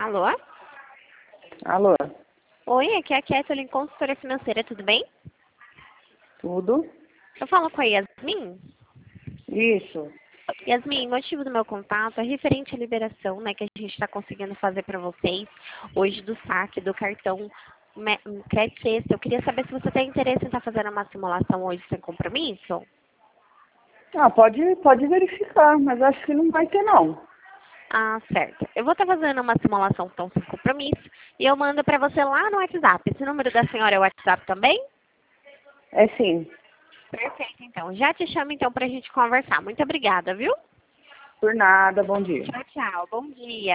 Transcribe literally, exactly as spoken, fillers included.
Alô? Alô? Oi, aqui é a Kathleen, consultora financeira, tudo bem? Tudo? Eu falo com a Yasmin. Isso. Yasmin, o motivo do meu contato é referente à liberação, né, que a gente está conseguindo fazer para vocês hoje do saque do cartão Me- Crédito Sexta. Eu queria saber se você tem interesse em estar fazendo uma simulação hoje sem compromisso. Ah, pode, pode verificar, mas acho que não vai ter não. Ah, certo. Eu vou estar fazendo uma simulação então sem compromisso e eu mando para você lá no WhatsApp. Esse número da senhora é o WhatsApp também? É sim. Perfeito, então. Já te chamo então para a gente conversar. Muito obrigada, viu? Por nada, bom dia. Tchau, tchau. Bom dia.